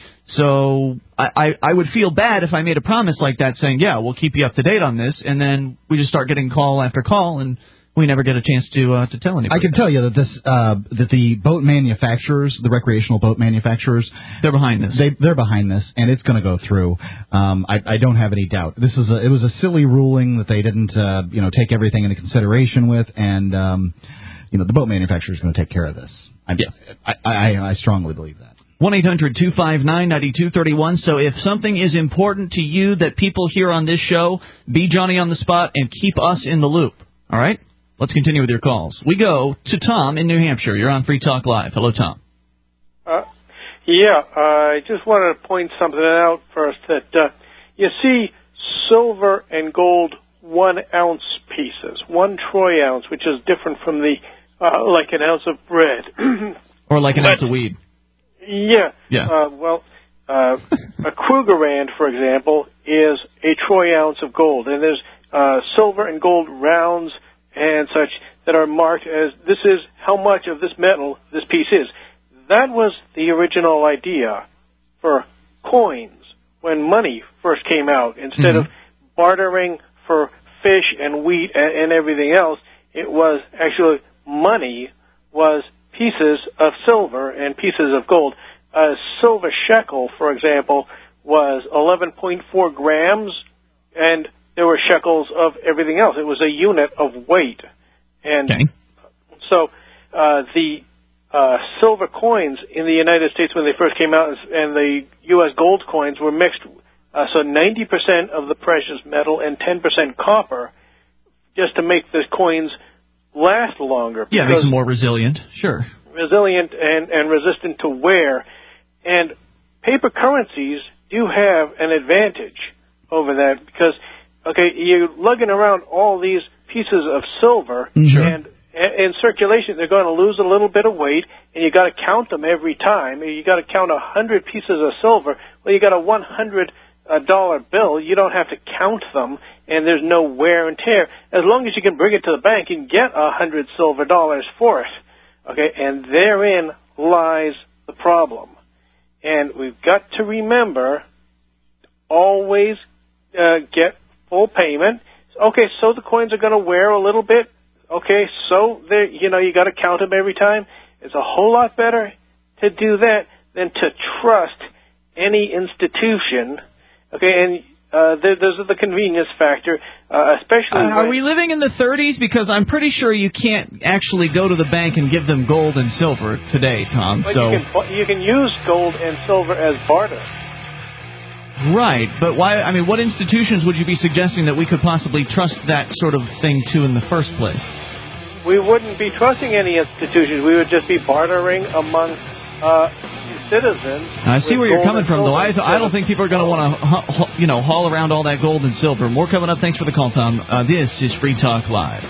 A: So I, I, I would feel bad if I made a promise like that saying, yeah, we'll keep you up to date on this, and then we just start getting call after call, and we never get a chance to uh, to tell anybody.
B: I can tell you that this uh, that the boat manufacturers, the recreational boat manufacturers,
A: they're behind this.
B: They they're behind this, and it's going to go through. Um, I, I don't have any doubt. This is a, it was a silly ruling that they didn't uh, you know take everything into consideration with, and um, you know the boat manufacturer is going to take care of this. I, yeah, I, I I strongly believe that.
A: one eight hundred two five nine nine two three one. So if something is important to you that people hear on this show, be Johnny on the spot and keep us in the loop. All right? Let's continue with your calls. We go to Tom in New Hampshire. You're on Free Talk Live. Hello, Tom.
R: Uh, yeah, uh, I just wanted to point something out first, that uh, you see silver and gold one-ounce pieces, one troy ounce, which is different from the, uh, like an ounce of bread.
A: Or like an
R: but,
A: ounce of weed.
R: Yeah.
A: Yeah.
R: Uh, well, uh, a Krugerrand, for example, is a troy ounce of gold, and there's uh, silver and gold rounds and such that are marked as this is how much of this metal this piece is. That was the original idea for coins when money first came out. Instead mm-hmm. of bartering for fish and wheat and, and everything else, it was actually money was pieces of silver and pieces of gold. A silver shekel, for example, was eleven point four grams, and there were shekels of everything else. It was a unit of weight. And
A: okay.
R: so uh, the uh, silver coins in the United States when they first came out and the U S gold coins were mixed, uh, so ninety percent of the precious metal and ten percent copper, just to make the coins last longer.
A: Yeah, makes them more resilient, sure.
R: Resilient and, and resistant to wear. And paper currencies do have an advantage over that because, okay, you're lugging around all these pieces of silver,
A: mm-hmm.
R: and in circulation they're going to lose a little bit of weight, and you got to count them every time. You got to count a hundred pieces of silver. Well, you got a one hundred dollar bill. You don't have to count them, and there's no wear and tear. As long as you can bring it to the bank, you can get a hundred silver dollars for it. Okay, and therein lies the problem. And we've got to remember, always uh, get full payment. Okay, so the coins are going to wear a little bit. Okay, so they, you know, you got to count them every time. It's a whole lot better to do that than to trust any institution. Okay, and uh, there, there's the convenience factor, uh, especially.
A: Uh, are
R: when,
A: we living in the thirties? Because I'm pretty sure you can't actually go to the bank and give them gold and silver today, Tom.
R: But
A: so
R: you can, you can use gold and silver as barter.
A: Right, but why? I mean, what institutions would you be suggesting that we could possibly trust that sort of thing to in the first place?
R: We wouldn't be trusting any institutions. We would just be bartering among uh, citizens.
A: I see where you're coming from, though. I, th- I don't think people are going to want to, ha- you know, haul around all that gold and silver. More coming up. Thanks for the call, Tom. Uh, this is Free Talk Live.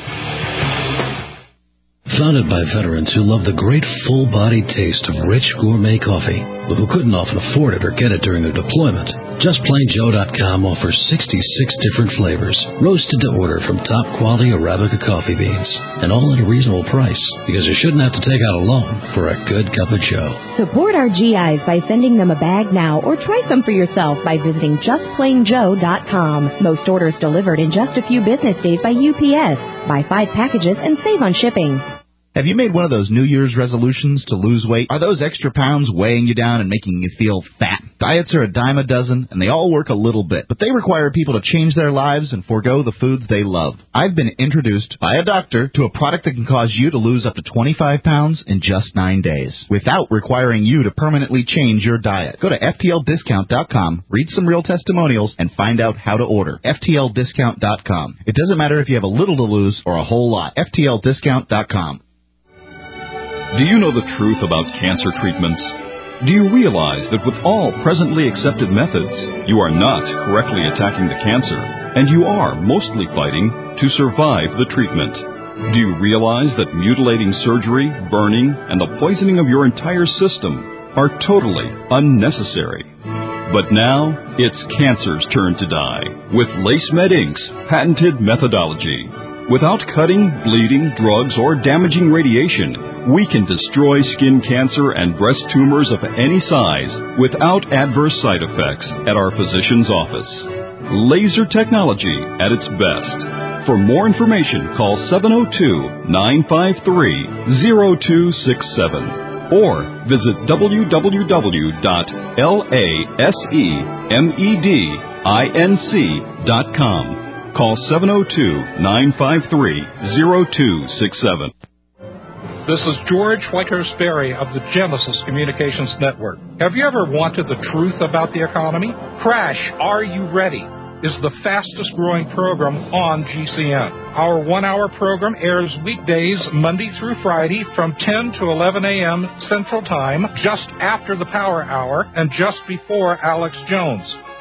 S: Founded by veterans who love the great full-bodied taste of rich gourmet coffee, but who couldn't often afford it or get it during their deployment, Just Plain Joe dot com offers sixty-six different flavors, roasted to order from top-quality Arabica coffee beans, and all at a reasonable price, because you shouldn't have to take out a loan for a good cup of Joe.
T: Support our G Is by sending them a bag now, or try some for yourself by visiting Just Plain Joe dot com. Most orders delivered in just a few business days by U P S. Buy five packages and save on shipping.
B: Have you made one of those New Year's resolutions to lose weight? Are those extra pounds weighing you down and making you feel fat? Diets are a dime a dozen, and they all work a little bit, but they require people to change their lives and forego the foods they love. I've been introduced by a doctor to a product that can cause you to lose up to twenty-five pounds in just nine days, without requiring you to permanently change your diet. Go to F T L discount dot com, read some real testimonials, and find out how to order. F T L discount dot com. It doesn't matter if you have a little to lose or a whole lot. F T L discount dot com.
N: Do you know the truth about cancer treatments? Do you realize that with all presently accepted methods, you are not correctly attacking the cancer, and you are mostly fighting to survive the treatment? Do you realize that mutilating surgery, burning, and the poisoning of your entire system are totally unnecessary? But now, it's cancer's turn to die with LaceMed Incorporated's patented methodology. Without cutting, bleeding, drugs, or damaging radiation, we can destroy skin cancer and breast tumors of any size without adverse side effects at our physician's office. Laser technology at its best. For more information, call seven oh two, nine five three, oh two six seven or visit w w w dot lasemedinc dot com. Call seven oh two, nine five three, oh two six seven.
U: This is George Whitehurst-Berry of the Genesis Communications Network. Have you ever wanted the truth about the economy? Crash, Are You Ready? Is the fastest growing program on G C N. Our one-hour program airs weekdays Monday through Friday from ten to eleven a.m. Central Time, just after the Power Hour and just before Alex Jones.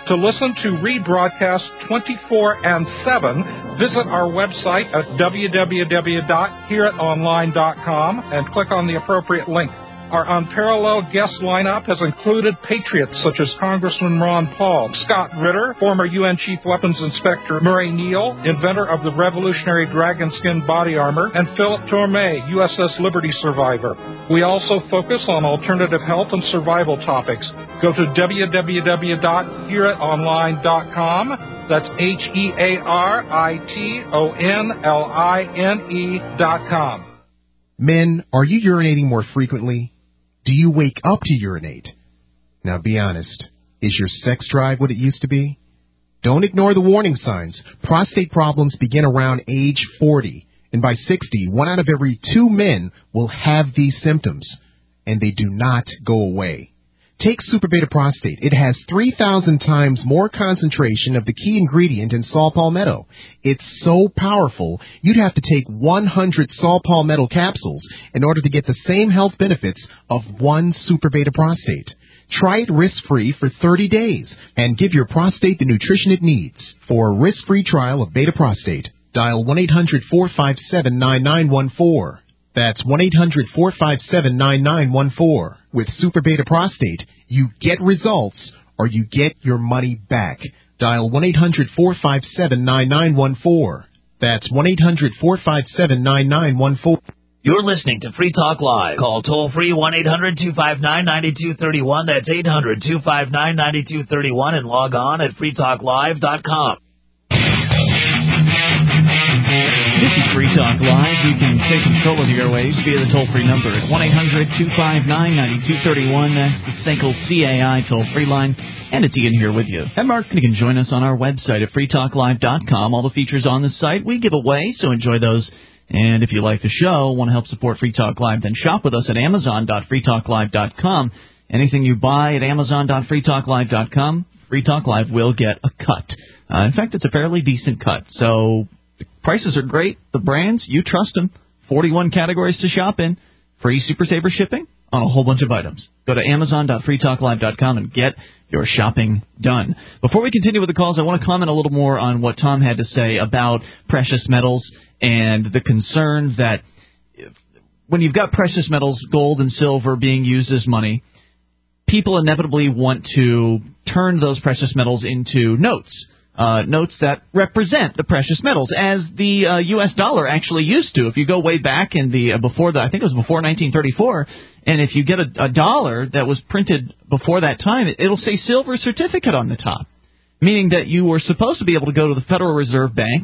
U: To listen to rebroadcasts twenty-four and seven, visit our website at w w w dot hear it online dot com and click on the appropriate link. Our unparalleled guest lineup has included patriots such as Congressman Ron Paul, Scott Ritter, former U N Chief Weapons Inspector Murray Neal, inventor of the revolutionary dragon skin body armor, and Philip Tormé, U S S Liberty survivor. We also focus on alternative health and survival topics. Go to w w w dot hear it online dot com. That's H E A R I T O N L I N E dot com.
D: Men, are you urinating more frequently? Do you wake up to urinate? Now be honest. Is your sex drive what it used to be? Don't ignore the warning signs. Prostate problems begin around age forty. And by sixty, one out of every two men will have these symptoms. And they do not go away. Take Super Beta Prostate. It has three thousand times more concentration of the key ingredient in saw palmetto. It's so powerful, you'd have to take one hundred saw palmetto capsules in order to get the same health benefits of one Super Beta Prostate. Try it risk-free for thirty days and give your prostate the nutrition it needs. For a risk-free trial of Beta Prostate, dial one eight hundred four five seven nine nine one four. That's one eight hundred four five seven nine nine one four. With Super Beta Prostate, you get results or you get your money back. Dial one eight hundred four five seven nine nine one four. That's one eight hundred four five seven nine nine one four.
K: You're listening to Free Talk Live. Call toll-free one eight hundred two five nine nine two three one. That's eight hundred two five nine nine two three one. And log on at free talk live dot com.
A: This is Free Talk Live. You can take control of the airwaves via the toll-free number at one eight hundred two five nine nine two three one. That's the Senkel C A I toll-free line. And it's Ian here with you. And Mark, you can join us on our website at free talk live dot com. All the features on the site we give away, so enjoy those. And if you like the show, want to help support Free Talk Live, then shop with us at amazon dot free talk live dot com. Anything you buy at amazon dot free talk live dot com, Free Talk Live will get a cut. Uh, in fact, it's a fairly decent cut. So the prices are great. The brands, you trust them. forty-one categories to shop in. Free Super Saver shipping on a whole bunch of items. Go to amazon dot free talk live dot com and get your shopping done. Before we continue with the calls, I want to comment a little more on what Tom had to say about precious metals and the concern that when you've got precious metals, gold and silver being used as money, people inevitably want to turn those precious metals into notes. Uh, notes that represent the precious metals, as the uh, U S dollar actually used to. If you go way back in the uh, before the, I think it was before nineteen thirty-four, and if you get a, a dollar that was printed before that time, it, it'll say silver certificate on the top, meaning that you were supposed to be able to go to the Federal Reserve Bank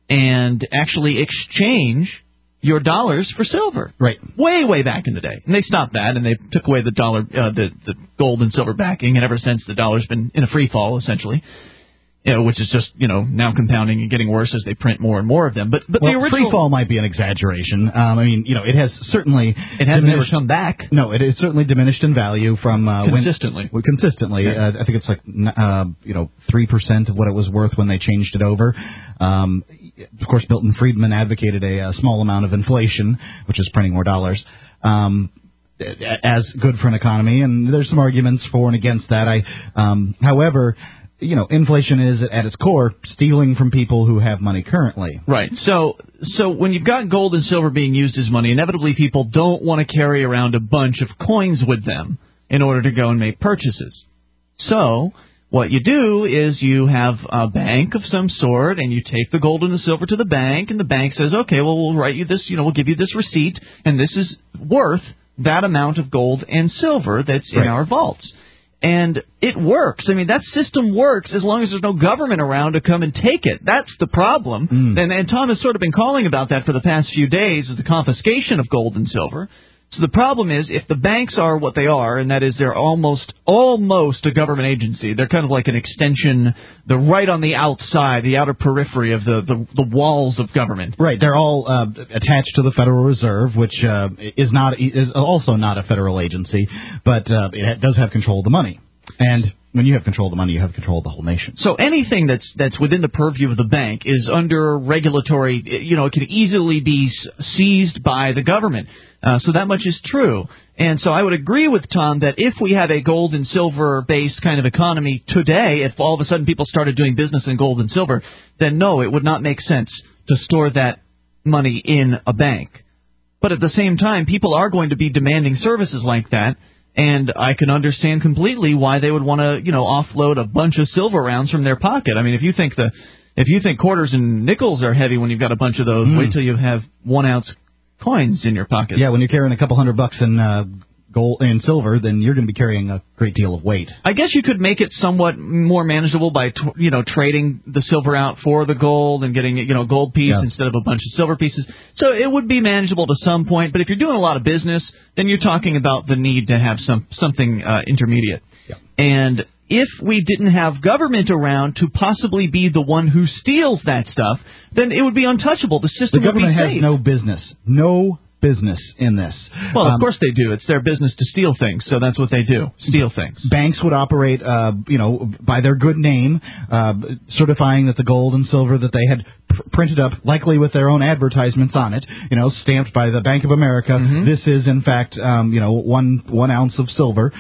A: and actually exchange your dollars for silver.
B: Right.
A: Way, way back in the day. And they stopped that, and they took away the dollar, uh, the the gold and silver backing, and ever since the dollar's been in a free fall essentially. You know, which is just, you know, now compounding and getting worse as they print more and more of them. But but
B: well,
A: the original
B: free fall might be an exaggeration. Um, I mean, you know, it has certainly
A: it hasn't ever come back.
B: No, it has certainly diminished in value from uh,
A: consistently.
B: When, consistently, yeah. uh, I think it's like uh, you know three percent of what it was worth when they changed it over. Um, of course, Milton Friedman advocated a, a small amount of inflation, which is printing more dollars. Um, as good for an economy, and there's some arguments for and against that. I, um, however. You know, inflation is, at its core, stealing from people who have money currently.
A: Right. So so when you've got gold and silver being used as money, inevitably people don't want to carry around a bunch of coins with them in order to go and make purchases. So what you do is you have a bank of some sort, and you take the gold and the silver to the bank, and the bank says, okay, well, we'll write you this, you know, we'll give you this receipt, and this is worth that amount of gold and silver that's in
B: right.
A: our vaults. And it works. I mean, that system works as long as there's no government around to come and take it. That's the problem. Mm. And, and Tom has sort of been calling about that for the past few days, is the confiscation of gold and silver. So the problem is, if the banks are what they are, and that is they're almost almost a government agency, they're kind of like an extension, they're right on the outside, the outer periphery of the, the, the walls of government.
B: Right. They're all uh, attached to the Federal Reserve, which uh, is not is also not a federal agency, but uh, it does have control of the money. And when you have control of the money, you have control of the whole nation.
A: So anything that's that's within the purview of the bank is under regulatory, you know, it can easily be seized by the government. Uh, so that much is true. And so I would agree with Tom that if we had a gold and silver-based kind of economy today, if all of a sudden people started doing business in gold and silver, then no, it would not make sense to store that money in a bank. But at the same time, people are going to be demanding services like that. And I can understand completely why they would want to, you know, offload a bunch of silver rounds from their pocket. I mean, if you think the, if you think quarters and nickels are heavy when you've got a bunch of those, mm. wait till you have one ounce coins in your pocket.
B: Yeah, when you're carrying a couple hundred bucks in uh, gold and silver, then you're going to be carrying a great deal of weight.
A: I guess you could make it somewhat more manageable by, t- you know, trading the silver out for the gold and getting, you know, gold piece yeah. instead of a bunch of silver pieces. So it would be manageable to some point. But if you're doing a lot of business, then you're talking about the need to have some something uh, intermediate.
B: Yeah.
A: And if we didn't have government around to possibly be the one who steals that stuff, then it would be untouchable. The system
B: would be safe. The government has no business. No business in this.
A: Well, of
B: um,
A: course they do. It's their business to steal things, so that's what they do, steal things.
B: Banks would operate, uh, you know, by their good name, uh, certifying that the gold and silver that they had pr- printed up, likely with their own advertisements on it, you know, stamped by the Bank of America. Mm-hmm. This is, in fact, um, you know, one one ounce of silver.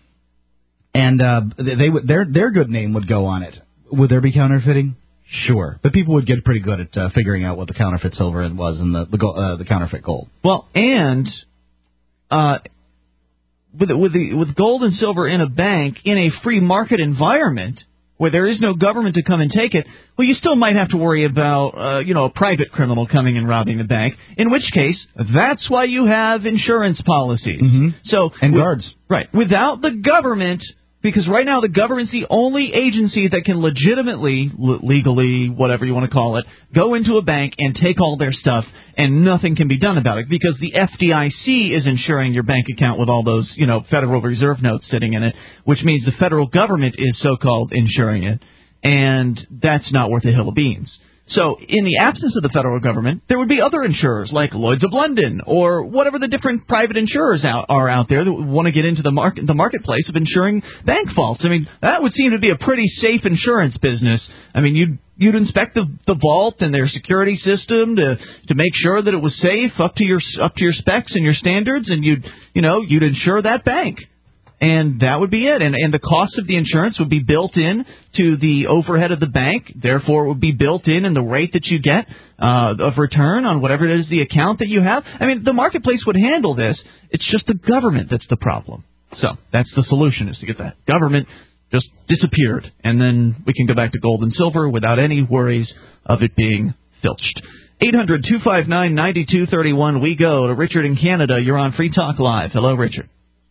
B: And uh, they, they would their their good name would go on it. Would there be counterfeiting? Sure, but people would get pretty good at uh, figuring out what the counterfeit silver was and the the, go- uh, the counterfeit gold.
A: Well, and uh, with with the with gold and silver in a bank in a free market environment where there is no government to come and take it, well, you still might have to worry about uh, you know a private criminal coming and robbing the bank. In which case, that's why you have insurance policies.
B: Mm-hmm.
A: So
B: and
A: with,
B: guards,
A: right? Without the government. Because right now the government's the only agency that can legitimately, l- legally, whatever you want to call it, go into a bank and take all their stuff, and nothing can be done about it. Because the F D I C is insuring your bank account with all those, you know, Federal Reserve notes sitting in it, which means the federal government is so-called insuring it, and that's not worth a hill of beans. So in the absence of the federal government, there would be other insurers like Lloyd's of London or whatever the different private insurers out, are out there that want to get into the market, the marketplace of insuring bank faults. I mean, that would seem to be a pretty safe insurance business. I mean, you'd you'd inspect the the vault and their security system to to make sure that it was safe up to your up to your specs and your standards, and you'd you know you'd insure that bank. And that would be it. And and the cost of the insurance would be built in to the overhead of the bank. Therefore, it would be built in in the rate that you get uh, of return on whatever it is the account that you have. I mean, the marketplace would handle this. It's just the government that's the problem. So that's the solution, is to get that government just disappeared. And then we can go back to gold and silver without any worries of it being filched. eight hundred two five nine nine two three one. We go to Richard in Canada. You're on Free Talk Live. Hello, Richard.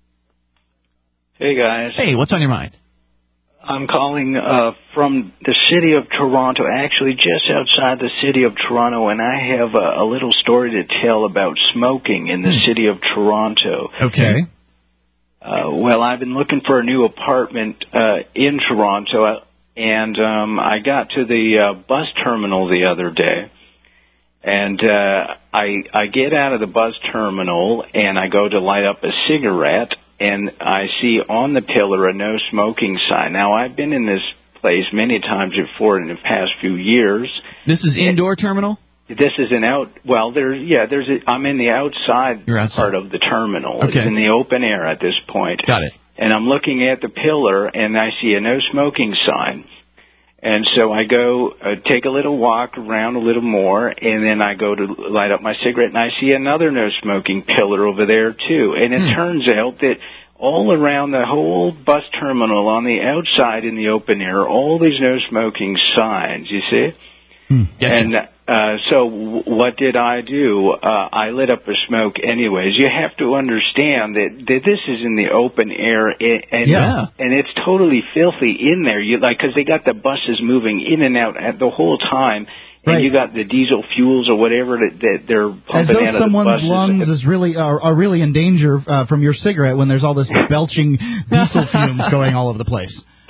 E: Hey, guys.
A: Hey, what's on your mind?
E: I'm calling uh, from the city of Toronto, actually just outside the city of Toronto, and I have a, a little story to tell about smoking in the hmm. city of Toronto.
A: Okay.
E: Uh, well, I've been looking for a new apartment uh, in Toronto, and um, I got to the uh, bus terminal the other day, and uh, I, I get out of the bus terminal, and I go to light up a cigarette, and I see on the pillar a no smoking sign. Now, I've been in this place many times before in the past few years.
A: This is indoor terminal?
E: This is an out, well, there's, yeah, there's a, I'm in the outside, outside part of the terminal.
A: Okay.
E: It's in the open air at this point.
A: Got it.
E: And I'm looking at the pillar, and I see a no smoking sign. And so I go uh, take a little walk around a little more, and then I go to light up my cigarette, and I see another no-smoking pillar over there, too. And it hmm. turns out that all around the whole bus terminal on the outside in the open air, all these no-smoking signs, you see?
A: Hmm. Yes.
E: And uh, so w- what did I do? Uh, I lit up a smoke anyways. You have to understand that, that this is in the open air, and, and,
A: yeah.
E: and it's totally filthy in there. You like because they got the buses moving in and out at the whole time, and
B: right.
E: you got the diesel fuels or whatever that, that they're pumping
B: As
E: out
B: though
E: of the buses.
B: someone's lungs is really are, are really in danger uh, from your cigarette when there's all this belching diesel fumes going all over the place.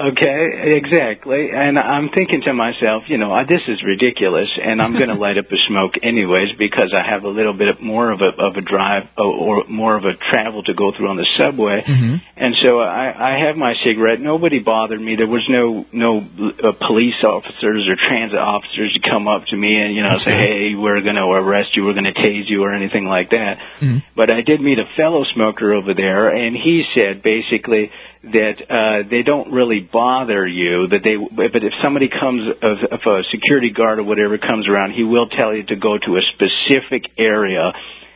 E: Okay, exactly. And I'm thinking to myself, you know, this is ridiculous, and I'm going to light up a smoke anyways because I have a little bit more of a of a drive or more of a travel to go through on the subway.
A: Mm-hmm.
E: And so I, I have my cigarette. Nobody bothered me. There was no no uh, police officers or transit officers to come up to me and, you know, say, hey, we're going to arrest you, we're going to tase you or anything like that.
A: Mm-hmm.
E: But I did meet a fellow smoker over there, and he said basically that uh, they don't really bother you, that they, but if somebody comes, if a security guard or whatever comes around, he will tell you to go to a specific area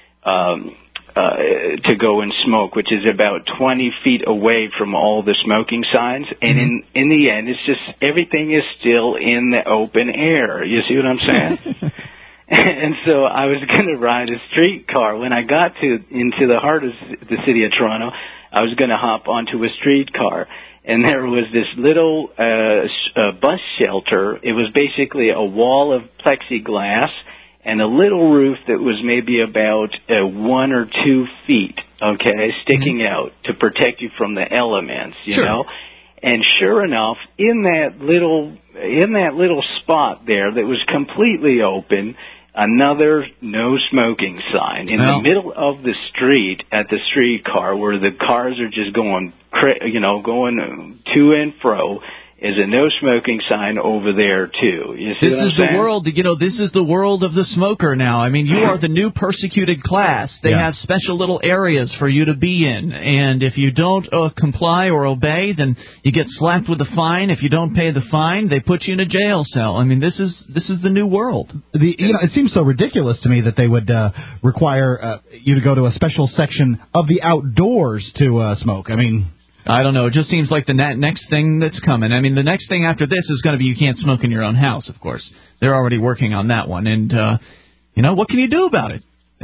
E: um, uh, to go and smoke, which is about twenty feet away from all the smoking signs. And in, in the end, it's just everything is still in the open air. You see what I'm saying? And so I was going to ride a streetcar. When I got to into the heart of the city of Toronto, I was going to hop onto a streetcar. And there was this little uh, uh, bus shelter. It was basically a wall of plexiglass and a little roof that was maybe about uh, one or two feet, okay, sticking mm-hmm. out to protect you from the elements, you
A: sure.
E: know. And sure enough, in that little in that little spot there that was completely open, another no smoking sign in
A: well,
E: the middle of the street at the streetcar where the cars are just going, you know, going to and fro. Is a no smoking sign over there too. You see
A: this
E: what I'm
A: is
E: saying?
A: the world. You know, this is the world of the smoker now. I mean, you are the new persecuted class. They
B: yeah.
A: have special little areas for you to be in, and if you don't uh, comply or obey, then you get slapped with a fine. If you don't pay the fine, they put you in a jail cell. I mean, this is this is the new world.
B: The you know, it seems so ridiculous to me that they would uh, require uh, you to go to a special section of the outdoors to uh, smoke. I mean.
A: I don't know. It just seems like the next thing that's coming. I mean, the next thing after this is going to be you can't smoke in your own house, of course. They're already working on that one. And, uh, you know, what can you do about it?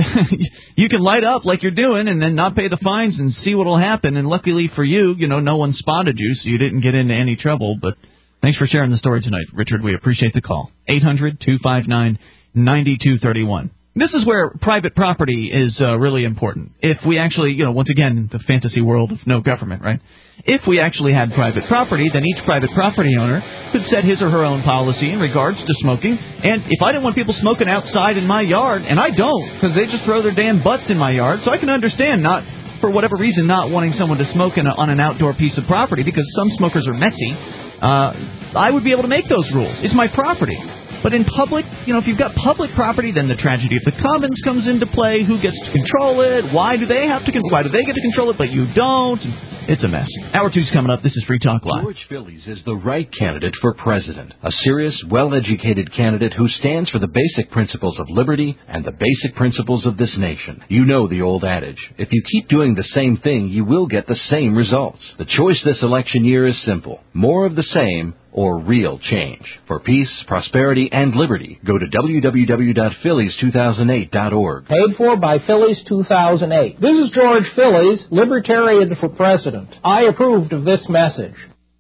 A: You can light up like you're doing and then not pay the fines and see what will happen. And luckily for you, you know, no one spotted you, so you didn't get into any trouble. But thanks for sharing the story tonight, Richard. We appreciate the call. eight hundred two five nine nine two three one. This is where private property is uh, really important. If we actually, you know, once again, the fantasy world of no government, right? If we actually had private property, then each private property owner could set his or her own policy in regards to smoking. And if I didn't want people smoking outside in my yard, and I don't, because they just throw their damn butts in my yard, so I can understand not, for whatever reason, not wanting someone to smoke in a, on an outdoor piece of property, because some smokers are messy. Uh, I would be able to make those rules. It's my property. But in public, you know, if you've got public property, then the tragedy of the commons comes into play. Who gets to control it? Why do they have to? Con- why do they get to control it, but you don't? It's a mess. Hour two's coming up. This is Free Talk Live.
Q: George Phillies is the right candidate for president. A serious, well-educated candidate who stands for the basic principles of liberty and the basic principles of this nation. You know the old adage. If you keep doing the same thing, you will get the same results. The choice this election year is simple. More of the same or real change. For peace, prosperity, and liberty, go to w w w dot phillies two thousand eight dot org.
F: Paid for by Phillies two thousand eight. This is George Phillies, Libertarian for President. I approved of this message.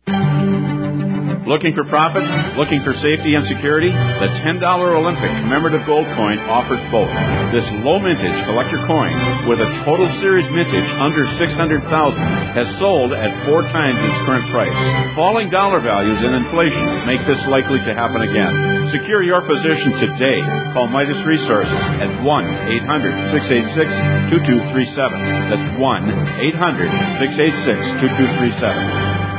V: Looking for profits? Looking for safety and security? The ten dollar Olympic commemorative gold coin offers both. This low mintage collector coin with a total series mintage under six hundred thousand dollars has sold at four times its current price. Falling dollar values and inflation make this likely to happen again. Secure your position today. Call Midas Resources at one eight hundred six eight six two two three seven. That's one eight hundred six eight six two two three seven.